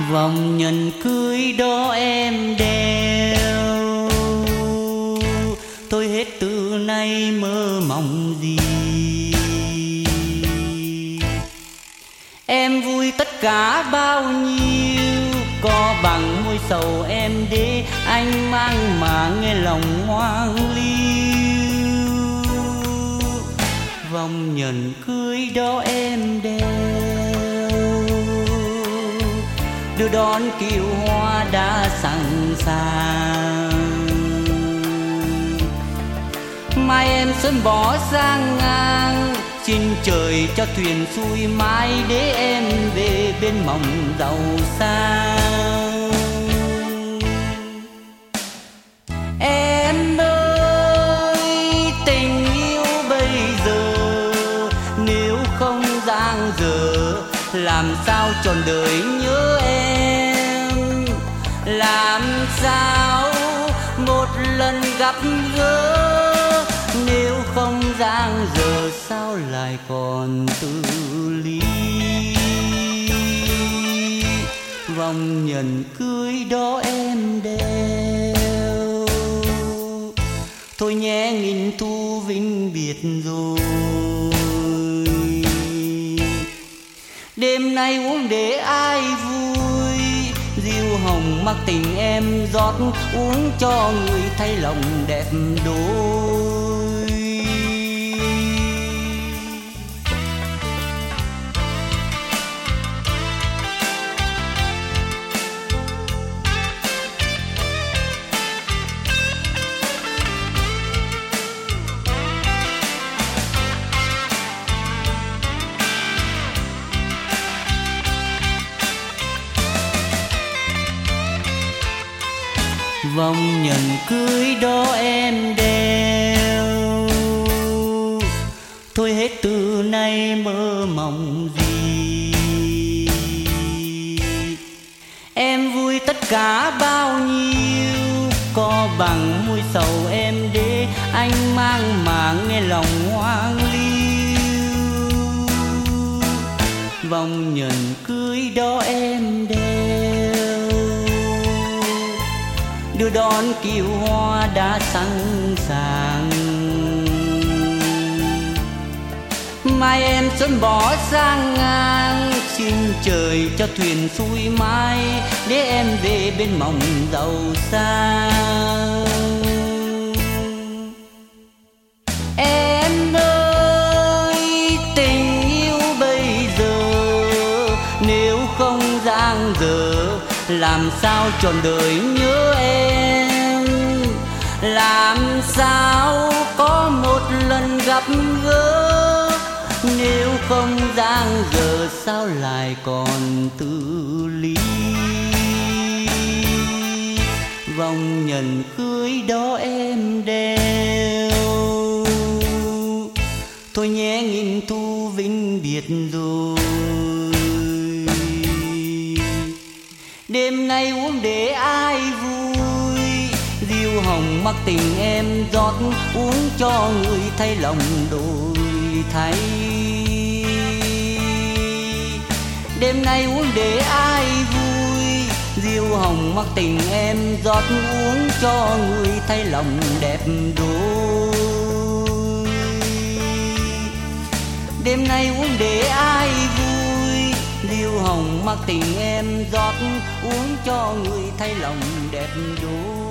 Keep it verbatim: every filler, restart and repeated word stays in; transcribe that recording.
Vòng nhẫn cưới đó em đeo, tôi hết từ nay mơ mộng gì. Em vui tất cả bao nhiêu, có bằng môi sầu em để anh mang mà nghe lòng hoang liêu. Vòng nhẫn cưới đó em đeo, đưa đón kiệu hoa đã sẵn sàng. Mai em xuân bỏ sang ngang, xin trời cho thuyền xuôi mãi để em về bên mộng giàu sang. Em ơi tình yêu bây giờ, nếu không dang dở làm sao trọn đời nhớ em. Làm sao một lần gặp gỡ, nếu không dang dở sao lại còn tự lý. Vòng nhẫn cưới đó em đeo, thôi nhé nghìn thu vĩnh biệt rồi. Đêm nay uống để ai vui, rượu hồng mắc tình em rót uống cho người thay lòng đẹp đôi. Vòng nhẫn cưới đó em đeo, thôi hết từ nay mơ mộng gì. Em vui tất cả bao nhiêu, có bằng môi sầu em để anh mang mà nghe lòng hoang liêu. Vòng nhẫn cưới đó em đeo, đưa đón kiệu hoa đã sẵn sàng. Mai em xuân bỏ sang ngang, xin trời cho thuyền xuôi mãi để em về bên mộng giàu sang. Em ơi tình yêu bây giờ, nếu không dang dở làm sao trọn đời nhớ em. Làm sao có một lần gặp gỡ, nếu không dang dở sao lại còn tự lý. Vòng nhẫn cưới đó em đeo, thôi nhé nghìn thu vĩnh biệt rồi. Đêm nay uống để ai vui, rượu hồng mắc tình em rót uống cho người thay lòng đổi thay. Đêm nay uống để ai vui, rượu hồng mắc tình em rót uống cho người thay lòng đẹp đôi. Đêm nay uống để ai vui, rượu hồng mắc tình em rót uống cho người thay lòng đẹp đôi.